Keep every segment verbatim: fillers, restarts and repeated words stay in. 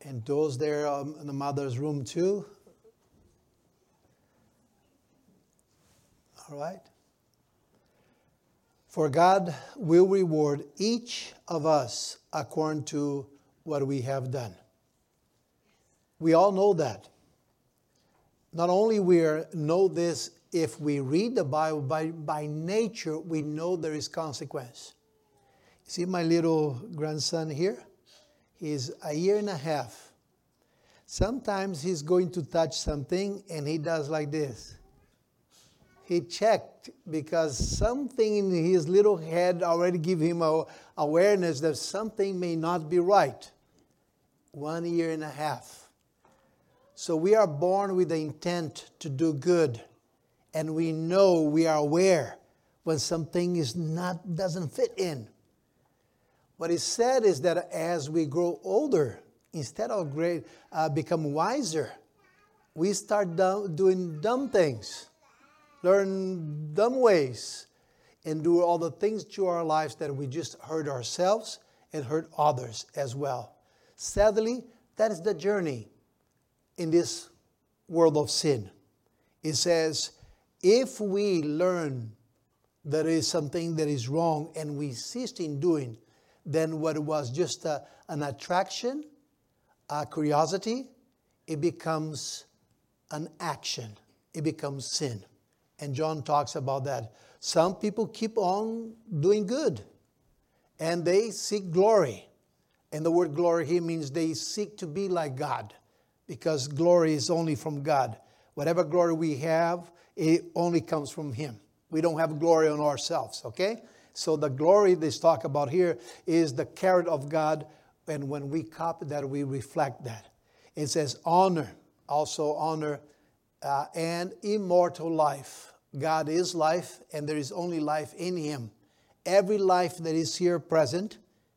And those there um, in the mother's room too. All right. For God will reward each of us according to what we have done. We all know that. Not only we know this if we read the Bible, by, by nature we know there is consequence. See my little grandson here? He's a year and a half. Sometimes he's going to touch something and he does like this. He checked because something in his little head already give him a awareness that something may not be right. One year and a half. So we are born with the intent to do good. And we know, we are aware when something is not, doesn't fit in. What is said is that as we grow older, instead of great, uh, become wiser, we start dumb, doing dumb things, learn dumb ways, and do all the things to our lives that we just hurt ourselves and hurt others as well. Sadly, that is the journey in this world of sin. It says, if we learn that is something that is wrong and we cease in doing, then what was just a, an attraction, a curiosity, it becomes an action. It becomes sin. And John talks about that. Some people keep on doing good and they seek glory. And the word glory here means they seek to be like God, because glory is only from God. Whatever glory we have, it only comes from Him. We don't have glory on ourselves, okay? So the glory they talk about here is the character of God, and when we copy that, we reflect that. It says honor, also honor, uh, and immortal life. God is life, and there is only life in Him. Every life that is here present,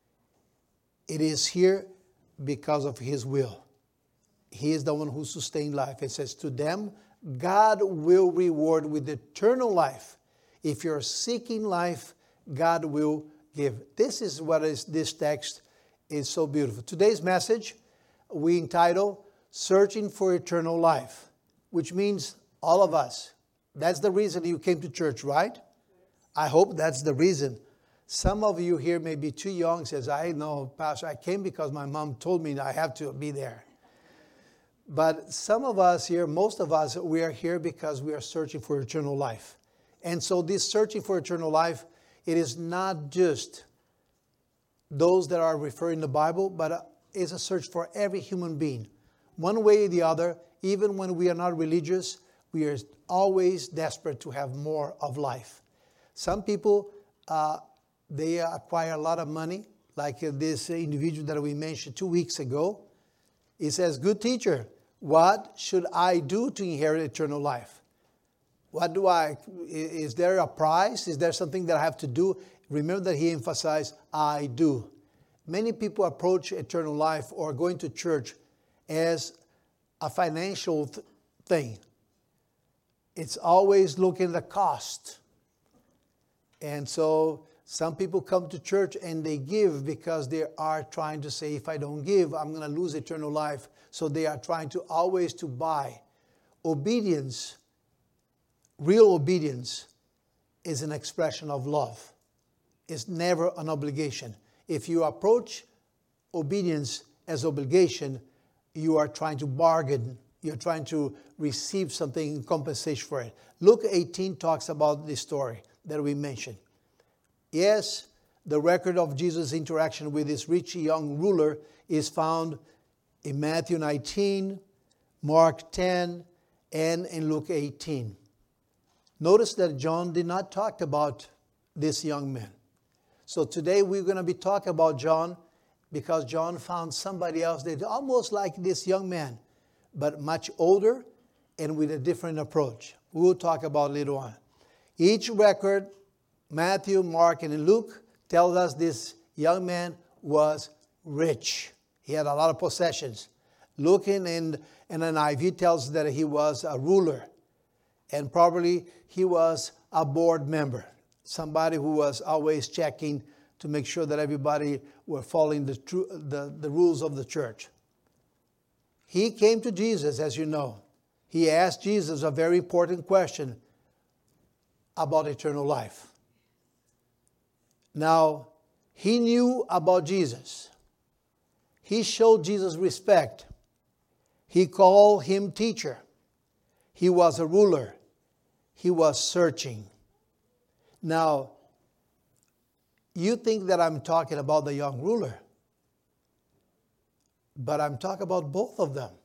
it is here because of His will. He is the one who sustains life. It says, to them, God will reward with eternal life. If you're seeking life, God will give. This is what is, this text is so beautiful. Today's message, we entitle, Searching for Eternal Life, which means all of us. That's the reason you came to church, right? I hope that's the reason. Some of you here may be too young, says, I know, Pastor, I came because my mom told me that I have to be there. But some of us here, most of us, we are here because we are searching for eternal life. And so this searching for eternal life, it is not just those that are referred in the Bible, but it's a search for every human being. One way or the other, even when we are not religious, we are always desperate to have more of life. Some people, uh, they acquire a lot of money, like this individual that we mentioned two weeks ago. He says, good teacher, what should I do to inherit eternal life? What do I, is there a price? Is there something that I have to do? Remember that he emphasized, I do. Many people approach eternal life or going to church as a financial th- thing. It's always looking at the cost. And so some people come to church and they give because they are trying to say, if I don't give, I'm going to lose eternal life. So they are trying to always to buy. Obedience, real obedience, is an expression of love. It's never an obligation. If you approach obedience as obligation, you are trying to bargain. You're trying to receive something in compensation for it. Luke eighteen talks about this story that we mentioned. Yes, the record of Jesus' interaction with this rich young ruler is found in Matthew nineteen, Mark ten, and in Luke eighteen. Notice that John did not talk about this young man. So today we're going to be talking about John because John found somebody else that almost like this young man, but much older and with a different approach. We will talk about later on. Each record, Matthew, Mark, and Luke, tells us this young man was rich. He had a lot of possessions. Luke in, in, in an I V tells that he was a ruler. And probably he was a board member. Somebody who was always checking to make sure that everybody were following the, tru- the, the rules of the church. He came to Jesus, as you know. He asked Jesus a very important question about eternal life. Now, he knew about Jesus. He showed Jesus respect. He called him teacher. He was a ruler. He was searching. Now, you think that I'm talking about the young ruler, but I'm talking about both of them.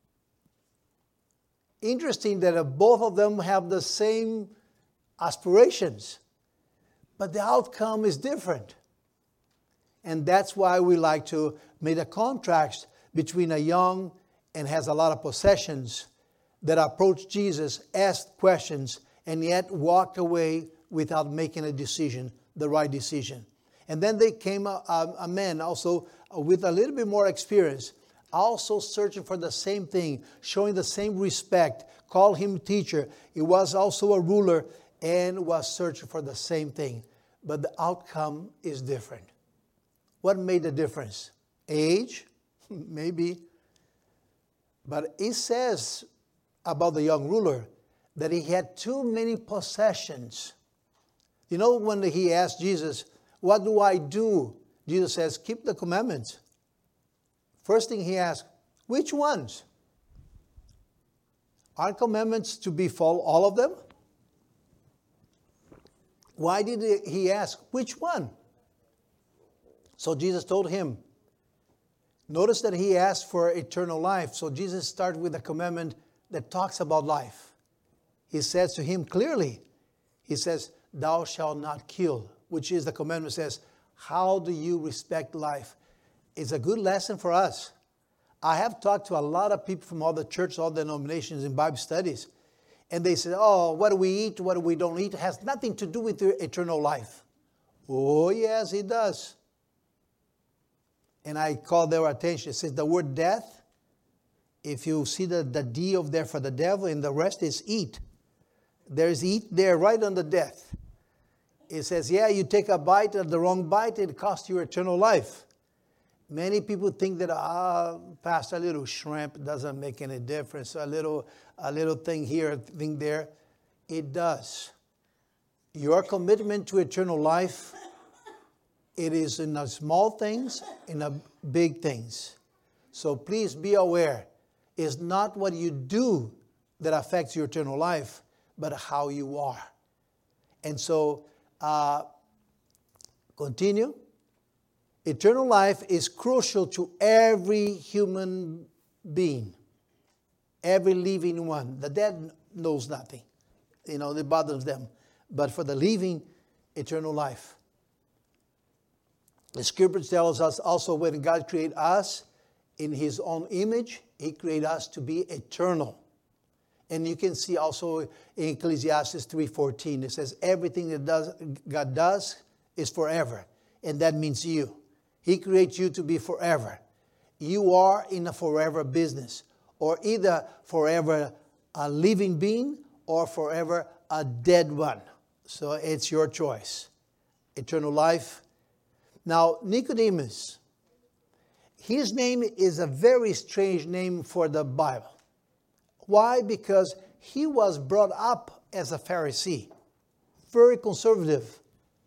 Interesting that both of them have the same aspirations, but the outcome is different. And that's why we like to make a contrast between a young and has a lot of possessions that approached Jesus, asked questions, and yet walked away without making a decision, the right decision. And then they came a, a, a man also with a little bit more experience, also searching for the same thing, showing the same respect, called him teacher. He was also a ruler and was searching for the same thing. But the outcome is different. What made the difference? Age? Maybe. But it says about the young ruler that he had too many possessions. You know, when he asked Jesus, what do I do? Jesus says, keep the commandments. First thing he asked, which ones? Aren't commandments to be followed, all of them? Why did he ask, which one? So Jesus told him. Notice that he asked for eternal life. So Jesus started with a commandment that talks about life. He says to him clearly, he says, thou shalt not kill, which is the commandment says, how do you respect life? It's a good lesson for us. I have talked to a lot of people from all the churches, all denominations in Bible studies, and they say, oh, what do we eat, what do we don't eat, it has nothing to do with your eternal life. Oh, yes, it does. And I call their attention. It says the word death, if you see the, the D of there for the devil, and the rest is eat. There's eat there right under death. It says, yeah, you take a bite, of the wrong bite, it costs you eternal life. Many people think that, ah, Pastor, a little shrimp doesn't make any difference. A little, a little thing here, a thing there. It does. Your commitment to eternal life, it is in the small things, in the big things. So please be aware. It's not what you do that affects your eternal life, but how you are. And so, uh, continue. Eternal life is crucial to every human being, every living one. The dead knows nothing. You know, it bothers them. But for the living, eternal life. The scripture tells us also when God created us in his own image, he created us to be eternal. And you can see also in Ecclesiastes three fourteen, it says everything that does, God does is forever. And that means you. He creates you to be forever. You are in a forever business. Or either forever a living being or forever a dead one. So it's your choice. Eternal life. Now, Nicodemus, his name is a very strange name for the Bible. Why? Because he was brought up as a Pharisee, very conservative.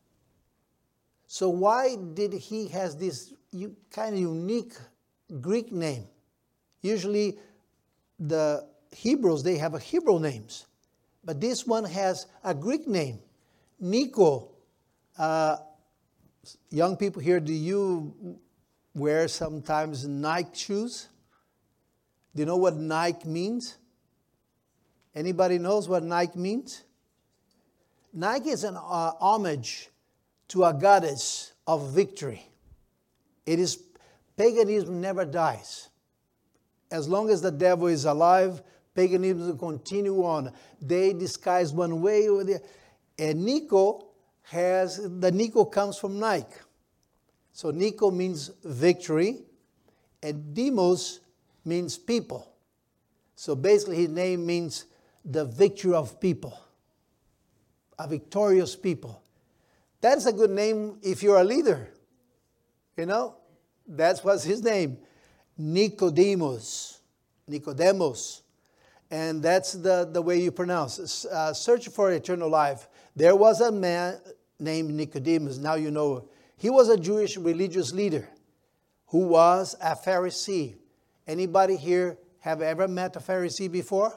So why did he has this kind of unique Greek name? Usually the Hebrews, they have a Hebrew names. But this one has a Greek name, Nico. Uh, young people here, do you wear sometimes Nike shoes? Do you know what Nike means? Anybody knows what Nike means? Nike is an uh, homage to a goddess of victory. It is, paganism never dies. As long as the devil is alive, paganism will continue on. They disguise one way or the other. And Nico has, the Nico comes from Nike. So Nico means victory, and Demos means people. So basically his name means the victory of people, a victorious people. That's a good name if you're a leader. You know, that's what's his name, Nicodemus. Nicodemus. And that's the, the way you pronounce it. Uh, search for eternal life. There was a man named Nicodemus. Now you know. He was a Jewish religious leader who was a Pharisee. Anybody here have ever met a Pharisee before?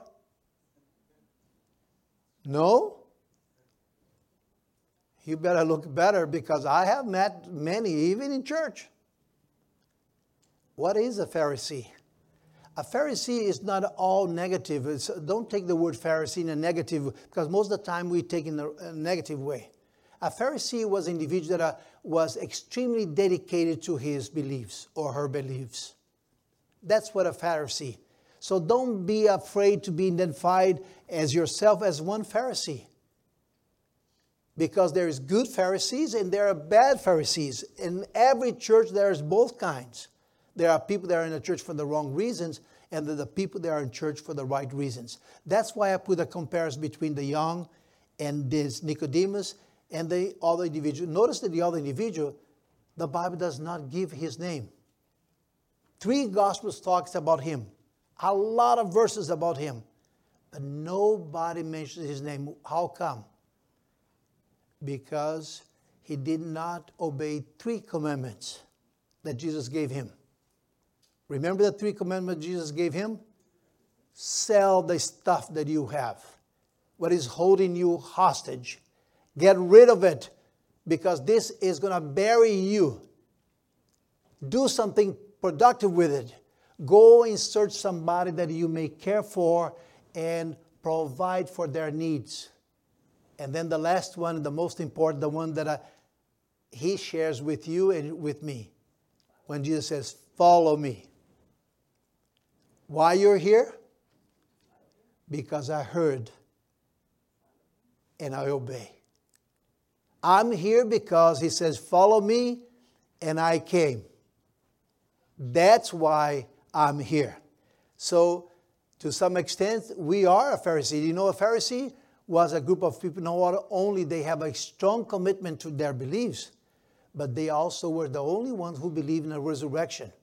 No? You better look better, because I have met many, even in church. What is a Pharisee? A Pharisee is not all negative. It's, don't take the word Pharisee in a negative, because most of the time we take it in a negative way. A Pharisee was an individual that uh, was extremely dedicated to his beliefs or her beliefs. That's what a Pharisee. So don't be afraid to be identified as yourself as one Pharisee. Because there is good Pharisees and there are bad Pharisees. In every church there is both kinds. There are people that are in the church for the wrong reasons, and there are the people that are in church for the right reasons. That's why I put a comparison between the young and this Nicodemus and the other individual. Notice that the other individual, the Bible does not give his name. Three Gospels talks about him. A lot of verses about him. But nobody mentions his name. How come? Because he did not obey three commandments that Jesus gave him. Remember the three commandments Jesus gave him? Sell the stuff that you have. What is holding you hostage. Get rid of it, because this is going to bury you. Do something productive with it. Go and search somebody that you may care for and provide for their needs. And then the last one, the most important, the one that I, he shares with you and with me. When Jesus says, follow me. Why you're here? Because I heard and I obey. I'm here because he says, follow me, and I came. That's why I'm here. So, to some extent, we are a Pharisee. You know, a Pharisee was a group of people, not only they have a strong commitment to their beliefs, but they also were the only ones who believe in a resurrection.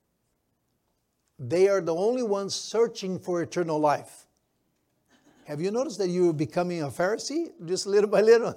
They are the only ones searching for eternal life. Have you noticed that you're becoming a Pharisee just little by little?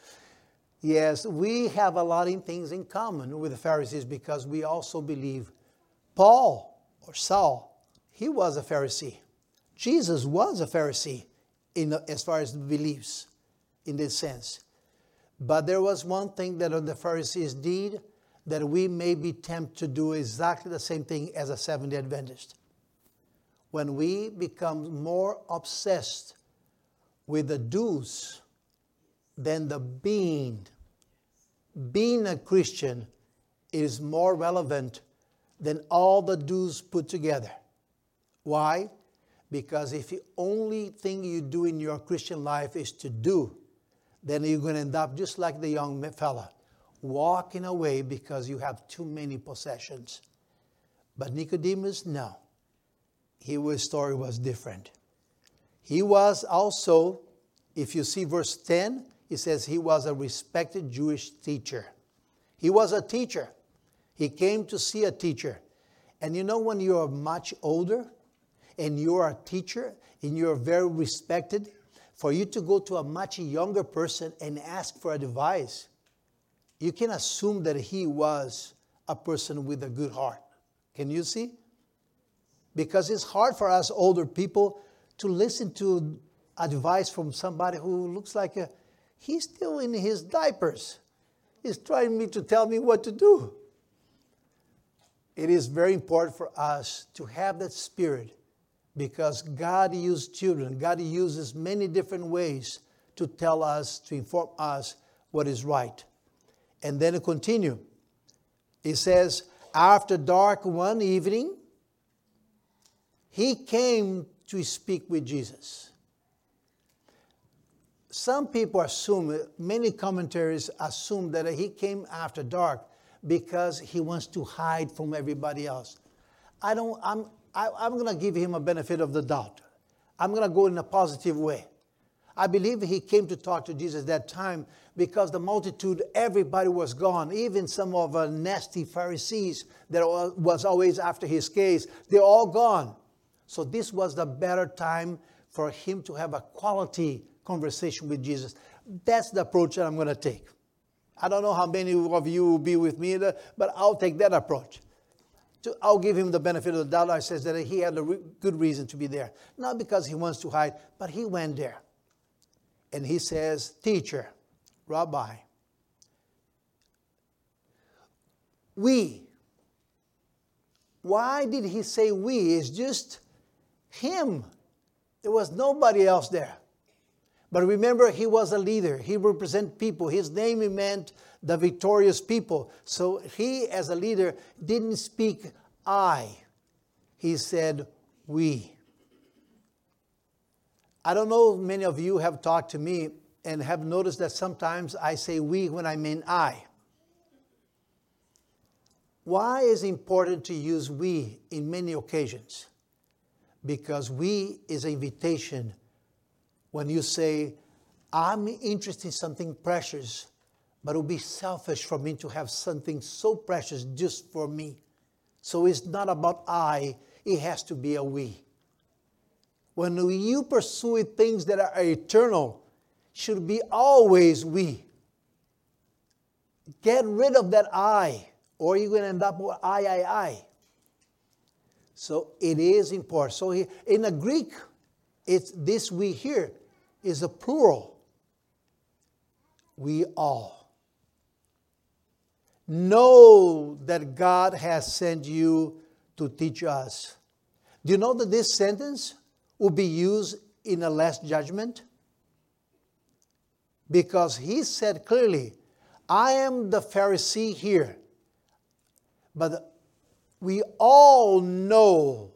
Yes, we have a lot of things in common with the Pharisees, because we also believe Paul or Saul, he was a Pharisee. Jesus was a Pharisee in, as far as the beliefs in this sense. But there was one thing that the Pharisees did that we may be tempted to do exactly the same thing as a Seventh-day Adventist. When we become more obsessed with the do's than the being, being a Christian is more relevant than all the do's put together. Why? Because if the only thing you do in your Christian life is to do, then you're going to end up just like the young fella, walking away because you have too many possessions. But Nicodemus, no. His story was different. He was also, if you see verse ten, it says he was a respected Jewish teacher. He was a teacher. He came to see a teacher. And you know, when you're much older and you're a teacher and you're very respected, for you to go to a much younger person and ask for advice, you can assume that he was a person with a good heart. Can you see? Because it's hard for us older people to listen to advice from somebody who looks like a, he's still in his diapers. He's trying me to tell me what to do. It is very important for us to have that spirit, because God used children. God uses many different ways to tell us, to inform us what is right. And then it continue. It says, after dark one evening, he came to speak with Jesus. Some people assume, many commentaries assume that he came after dark because he wants to hide from everybody else. I don't, I'm, I, I'm going to give him a benefit of the doubt. I'm going to go in a positive way. I believe he came to talk to Jesus at that time because the multitude, everybody was gone. Even some of the nasty Pharisees that was always after his case, they're all gone. So this was the better time for him to have a quality conversation with Jesus. That's the approach that I'm going to take. I don't know how many of you will be with me, but I'll take that approach. I'll give him the benefit of the doubt. I says that he had a re- good reason to be there. Not because he wants to hide, but he went there. And he says, teacher, rabbi, we. Why did he say we? It's just him. There was nobody else there. But remember, he was a leader. He represented people. His name meant the victorious people. So he, as a leader, didn't speak I. He said we. I don't know if many of you have talked to me and have noticed that sometimes I say we when I mean I. Why is it important to use we in many occasions? Because we is an invitation. When you say, I'm interested in something precious, but it would be selfish for me to have something so precious just for me. So it's not about I, it has to be a we. When you pursue things that are eternal, should be always we. Get rid of that I, or you're going to end up with I, I, I. So it is important. So he, in the Greek, it's this we here is a plural. We all. Know that God has sent you to teach us. Do you know that this sentence will be used in the last judgment? Because he said clearly, I am the Pharisee here. But we all know.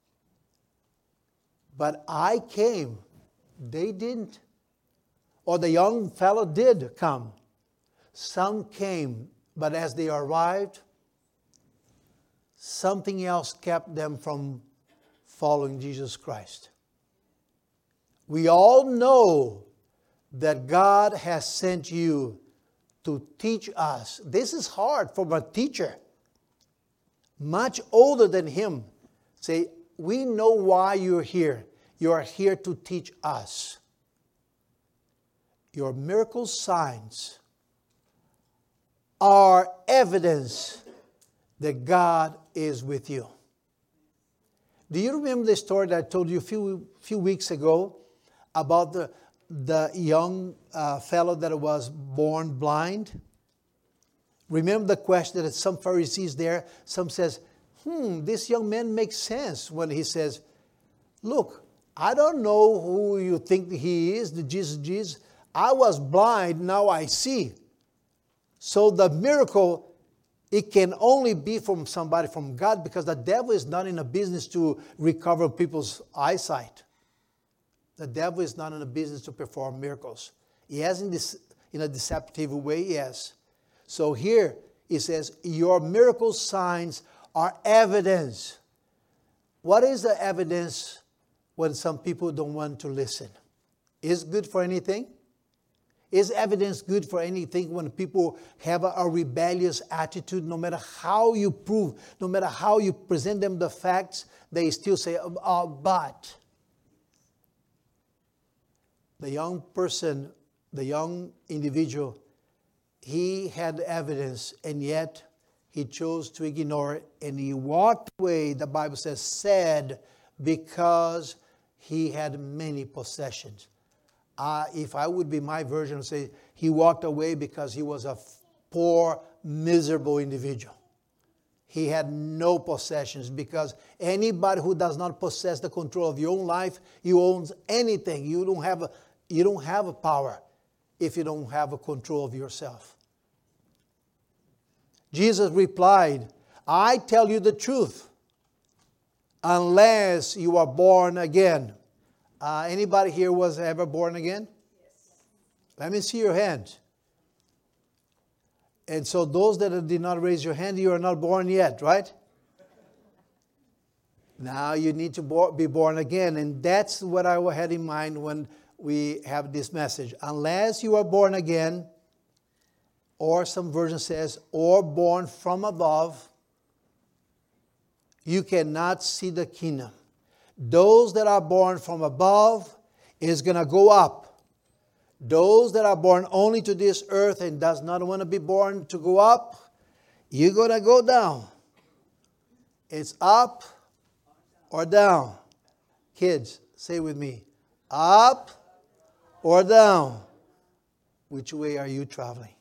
But I came. They didn't. Or the young fellow did come. Some came, but as they arrived, something else kept them from following Jesus Christ. We all know that God has sent you to teach us. This is hard for a teacher, much older than him. Say, we know why you're here. You are here to teach us. Your miracle signs are evidence that God is with you. Do you remember the story that I told you a few, few weeks ago about the, the young uh, fellow that was born blind? Remember the question that some Pharisees there, some says, hmm, this young man makes sense when he says, look, I don't know who you think he is, the Jesus, Jesus. I was blind, now I see. So the miracle, it can only be from somebody, from God, because the devil is not in a business to recover people's eyesight. The devil is not in a business to perform miracles. He has in this in a deceptive way, yes. So here it says, your miracle signs are evidence. What is the evidence when some people don't want to listen? Is it good for anything? Is evidence good for anything when people have a, a rebellious attitude? No matter how you prove, no matter how you present them the facts, they still say, oh, but. The young person, the young individual, he had evidence, and yet he chose to ignore it, and he walked away, the Bible says, sad, because he had many possessions. Uh, if I would be my version, I would say he walked away because he was a poor, miserable individual. He had no possessions, because anybody who does not possess the control of your own life, you own anything. You don't have a, you don't have a power if you don't have a control of yourself. Jesus replied, I tell you the truth, unless you are born again. Uh, anybody here was ever born again? Yes. Let me see your hand. And so those that did not raise your hand, you are not born yet, right? Now you need to be born again. And that's what I had in mind when we have this message. Unless you are born again, or some version says, or born from above, you cannot see the kingdom. Those that are born from above is going to go up. Those that are born only to this earth and does not want to be born to go up, you're going to go down. It's up or down. Kids, say with me. Up or down. Which way are you traveling?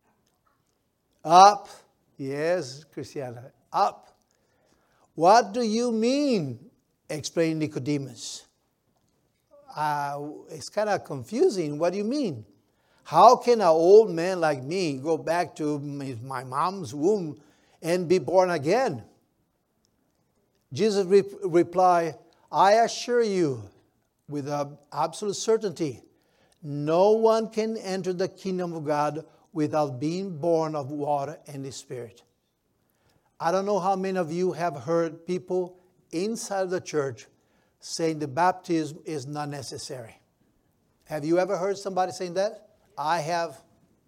Up. Yes, Christiana. Up. What do you mean? Explained Nicodemus. Uh, it's kind of confusing. What do you mean? How can an old man like me go back to my mom's womb and be born again? Jesus re- replied, I assure you with absolute certainty, no one can enter the kingdom of God without being born of water and the Spirit. I don't know how many of you have heard people inside the church saying the baptism is not necessary. Have you ever heard somebody saying that? I have.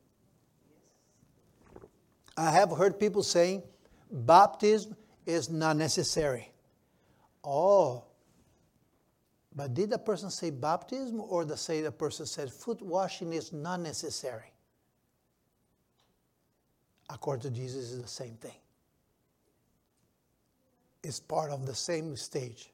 I have heard people saying baptism is not necessary. Oh, but did the person say baptism or the say the person said foot washing is not necessary? According to Jesus, it's the same thing. It's part of the same stage.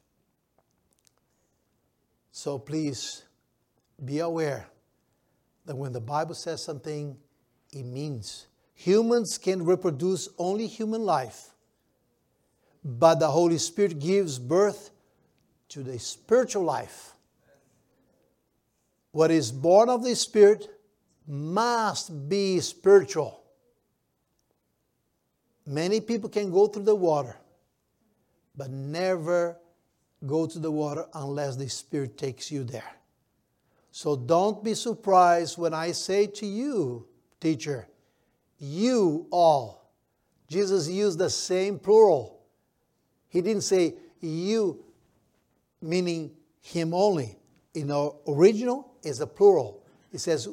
So please be aware that when the Bible says something, it means. Humans can reproduce only human life, but the Holy Spirit gives birth to the spiritual life. What is born of the Spirit must be spiritual. Many people can go through the water, but never go to the water unless the Spirit takes you there. So don't be surprised when I say to you, teacher, you all. Jesus used the same plural. He didn't say you, meaning him only. In the original, is a plural. It says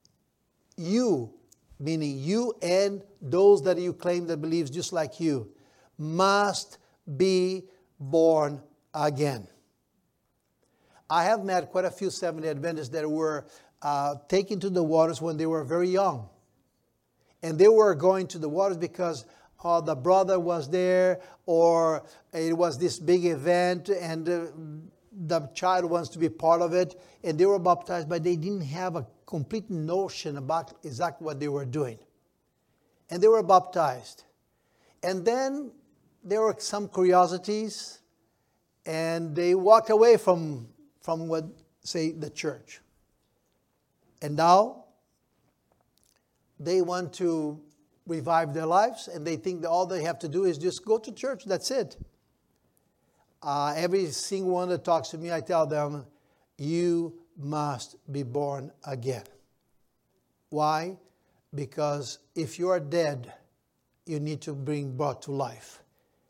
you, meaning you and those that you claim that believes just like you, must be born again. I have met quite a few Seventh-day Adventists that were uh, taken to the waters when they were very young. And they were going to the waters because uh, the brother was there, or it was this big event and uh, the child wants to be part of it. And they were baptized, but they didn't have a complete notion about exactly what they were doing. And they were baptized. And then there were some curiosities, and they walked away from, from what, say, the church. And now they want to revive their lives, and they think that all they have to do is just go to church. That's it. Uh, every single one that talks to me, I tell them, you must be born again. Why? Because if you are dead, you need to bring brought to life.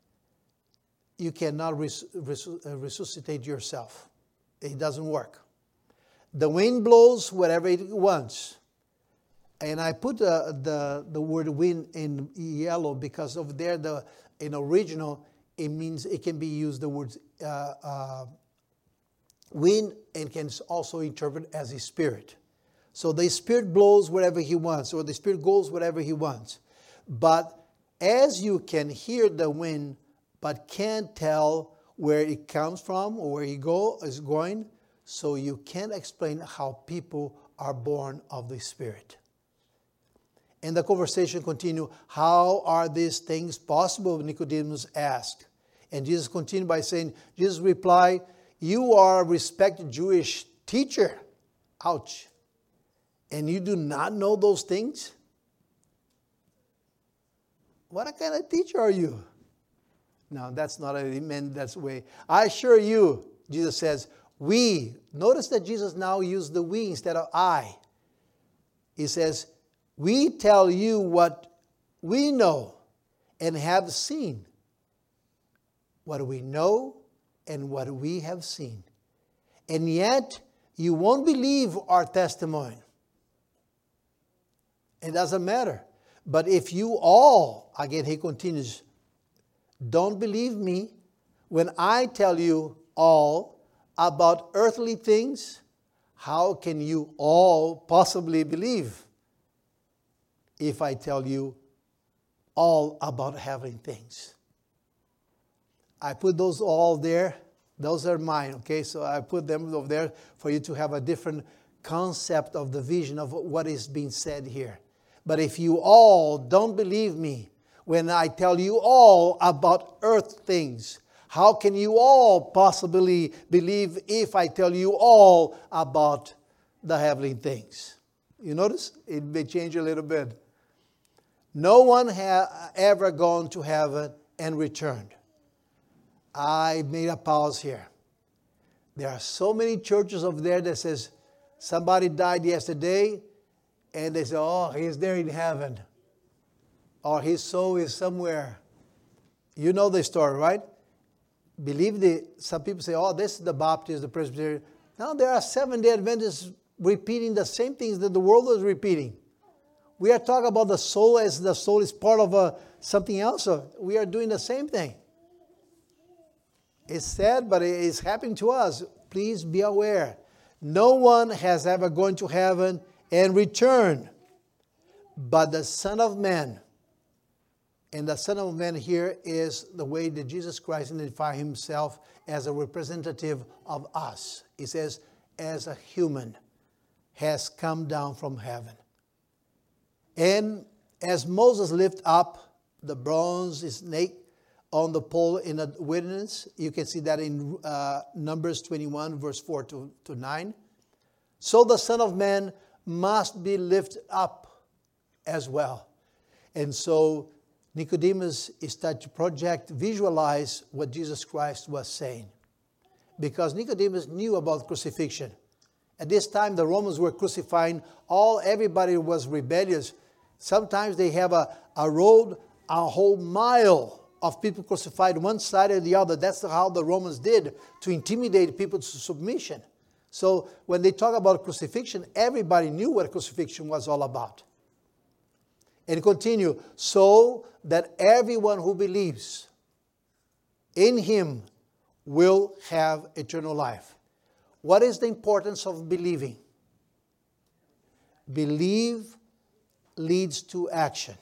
You cannot res- res- resuscitate yourself. It doesn't work. The wind blows wherever it wants. And I put uh, the, the word wind in yellow because over there, the in original, it means it can be used, the word uh, uh, wind, and can also interpret as a spirit. So the Spirit blows wherever he wants, or the Spirit goes wherever he wants. But as you can hear the wind, but can't tell where it comes from or where it go, is going, so you can't explain how people are born of the Spirit. And the conversation continued, how are these things possible? Nicodemus asked. And Jesus continued by saying, Jesus replied, you are a respected Jewish teacher. Ouch. And you do not know those things? What kind of teacher are you? No, that's not what he meant. That's the way. I assure you, Jesus says, we. Notice that Jesus now used the we instead of I. He says, we tell you what we know and have seen. What we know and what we have seen. And yet, you won't believe our testimony. It doesn't matter. But if you all, again he continues, don't believe me when I tell you all about earthly things, how can you all possibly believe if I tell you all about heavenly things? I put those all there. Those are mine, okay? So I put them over there for you to have a different concept of the vision of what is being said here. But if you all don't believe me when I tell you all about earth things, how can you all possibly believe if I tell you all about the heavenly things? You notice? It may change a little bit. No one has ever gone to heaven and returned. I made a pause here. There are so many churches over there that says somebody died yesterday and they say, oh, he's there in heaven. Or his soul is somewhere. You know the story, right? Believe the, some people say, oh, this is the Baptist, the Presbyterian. Now there are Seventh-day Adventists repeating the same things that the world is repeating. We are talking about the soul as the soul is part of a, something else. So we are doing the same thing. It's sad, but it is happening to us. Please be aware. No one has ever gone to heaven and returned, but the Son of Man. And the Son of Man here is the way that Jesus Christ identified himself as a representative of us. He says, as a human, has come down from heaven. And as Moses lifted up the bronze snake on the pole in the wilderness, you can see that in uh, Numbers twenty-one, verse four to, to nine. So the Son of Man must be lifted up as well. And so Nicodemus started to project, visualize what Jesus Christ was saying. Because Nicodemus knew about crucifixion. At this time, the Romans were crucifying all, everybody was rebellious. Sometimes they have a, a road, a whole mile of people crucified one side or the other. That's how the Romans did to intimidate people to submission. So when they talk about crucifixion, everybody knew what crucifixion was all about. And continue, so that everyone who believes in him will have eternal life. What is the importance of believing? Believe leads to action.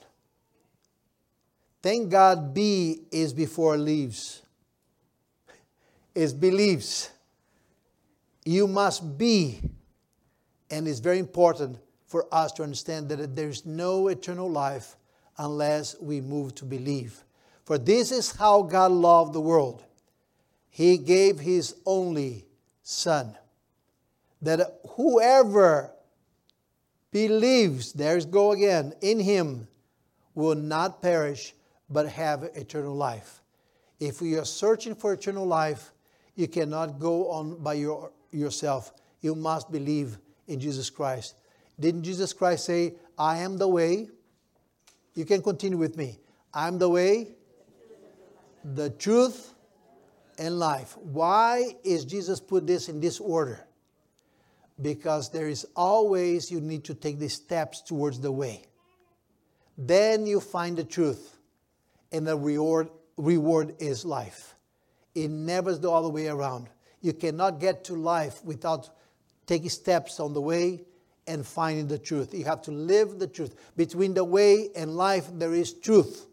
Thank God B is before leaves. Is believes. You must be. And it's very important for us to understand that there is no eternal life unless we move to believe. For this is how God loved the world. He gave his only Son, that whoever believes, there's go again, in him will not perish but have eternal life. If we are searching for eternal life, you cannot go on by your, yourself. You must believe in Jesus Christ. Didn't Jesus Christ say, I am the way? You can continue with me. I am the way, the truth, and life. Why is Jesus put this in this order? Because there is always, you need to take the steps towards the way. Then you find the truth. And the reward, reward is life. It never is the other way around. You cannot get to life without taking steps on the way and finding the truth. You have to live the truth. Between the way and life, there is truth.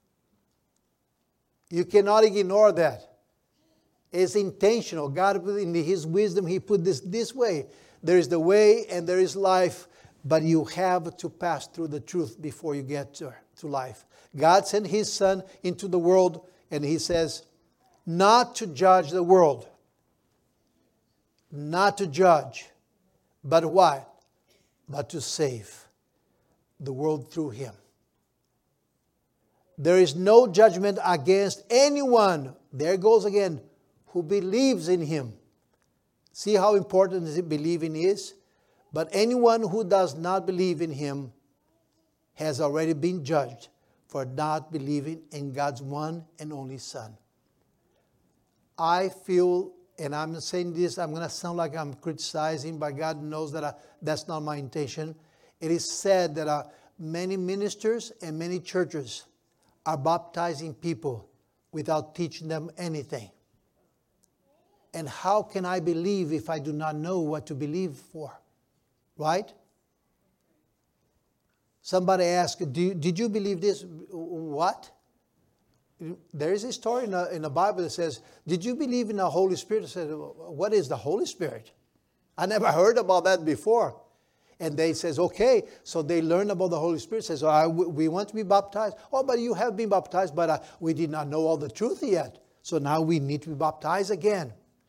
You cannot ignore that. It's intentional. God, in his wisdom, he put this this way. There is the way and there is life, but you have to pass through the truth before you get to, to life. God sent his Son into the world, and he says, not to judge the world. Not to judge. But why? But to save the world through him. There is no judgment against anyone, there goes again, who believes in him. See how important believing is? But anyone who does not believe in him has already been judged for not believing in God's one and only Son. I feel, and I'm saying this, I'm going to sound like I'm criticizing, but God knows that I, that's not my intention. It is said that uh, many ministers and many churches are baptizing people without teaching them anything. And how can I believe if I do not know what to believe for? Right? Somebody asked, Do, did you believe this? What? There is a story in the, in the Bible that says, did you believe in the Holy Spirit? I said, what is the Holy Spirit? I never heard about that before. And they says, okay. So they learn about the Holy Spirit. Says, oh, we want to be baptized. Oh, but you have been baptized, but uh, we did not know all the truth yet. So now we need to be baptized again.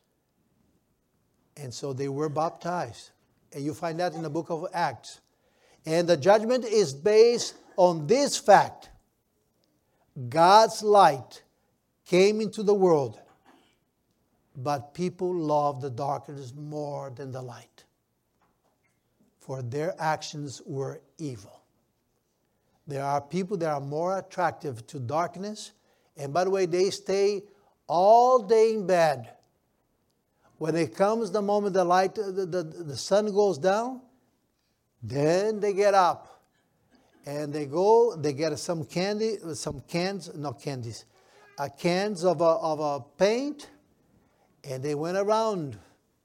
And so they were baptized. And you find that in the book of Acts. And the judgment is based on this fact. God's light came into the world, but people loved the darkness more than the light, for their actions were evil. There are people that are more attractive to darkness, and by the way, they stay all day in bed. When it comes the moment the light, the, the, the sun goes down, then they get up. And they go, they get some candy, some cans, not candies, uh, cans of a, of a paint, and they went around.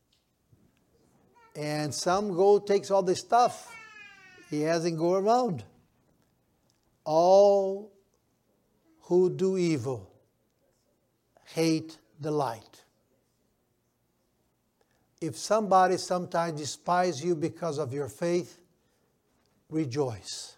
And some go, takes all the stuff. He hasn't go around. All who do evil hate the light. If somebody sometimes despises you because of your faith, rejoice.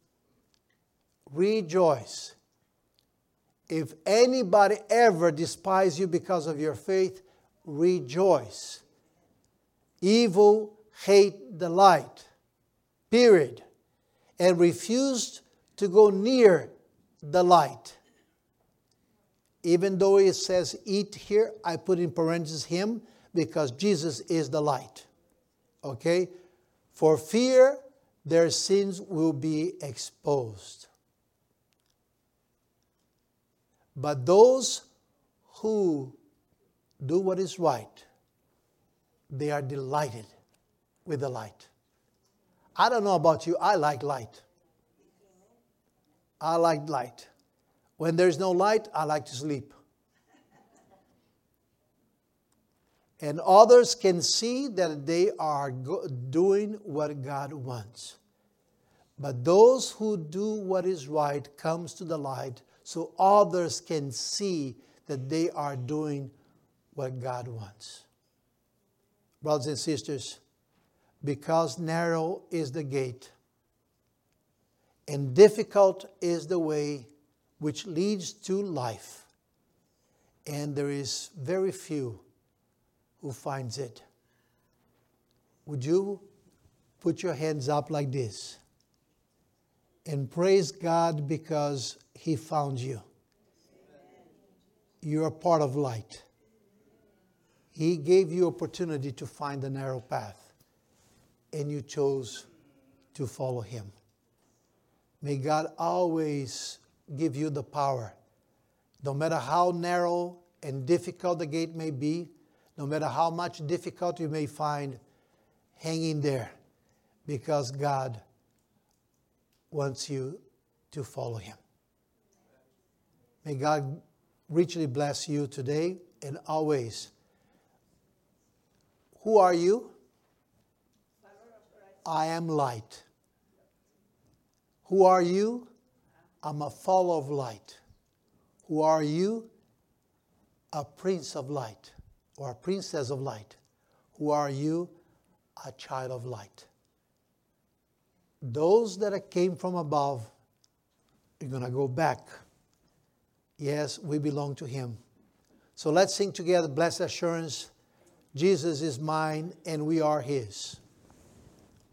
Rejoice. If anybody ever despises you because of your faith, rejoice. Evil hate the light. Period. And refuse to go near the light. Even though it says eat here, I put in parentheses him because Jesus is the light. Okay? For fear their sins will be exposed. But those who do what is right, they are delighted with the light. I don't know about you, I like light. I like light. When there's no light, I like to sleep. And others can see that they are go- doing what God wants. But those who do what is right comes to the light so others can see that they are doing what God wants. Brothers and sisters, because narrow is the gate and difficult is the way which leads to life, and there is very few who finds it. Would you put your hands up like this and praise God because He found you? You're a part of light. He gave you opportunity to find the narrow path, and you chose to follow Him. May God always give you the power, no matter how narrow and difficult the gate may be, no matter how much difficulty you may find, hang in there, because God wants you to follow Him. May God richly bless you today and always. Who are you? I am light. Who are you? I'm a follower of light. Who are you? A prince of light or a princess of light. Who are you? A child of light. Those that came from above are going to go back. Yes, we belong to Him. So let's sing together, Blessed Assurance. Jesus is mine and we are His.